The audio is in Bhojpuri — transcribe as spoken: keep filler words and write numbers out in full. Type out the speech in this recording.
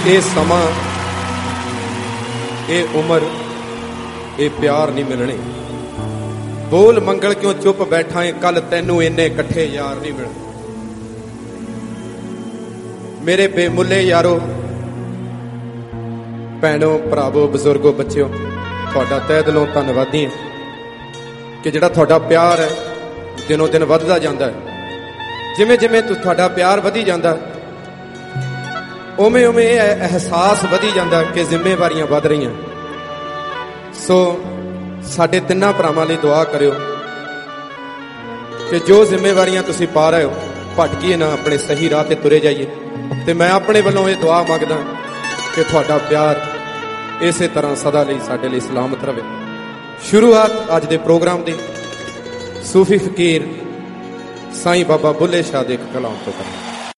ये समा, ये उम्र, ये प्यार नहीं मिलने। बोल मंगल क्यों चुप बैठा है, कल तैनू इन्ने कट्ठे यार नहीं मिलने। मेरे बेमुले यारो, भैनों, भरावो, बजुर्गो, बच्चों, तुहाडा तहे दिलों धन्नवादी है कि जिहड़ा तुहाडा प्यार है दिनों दिन वधदा जांदा है। जिवें जिवें तुहाडा प्यार वधी जांदा उवें उवें यह एहसास वधी जांदा कि जिम्मेवारियां वध रहीआं। सो साडे तिन्नां भरावां लई दुआ करियो कि जो जिम्मेवारियां तुसीं पा रहे हो भटकीए ना, अपने सही राह ते तुरे जाइए। ते मैं अपने वल्लों ये दुआ मंगदा कि तुहाडा प्यार इसे तरह सदा लई साडे लई सलामत रहे। शुरुआत अज दे प्रोग्राम दी सूफी फकीर साईं बाबा बुल्ले शाह दे कलाम तो करें।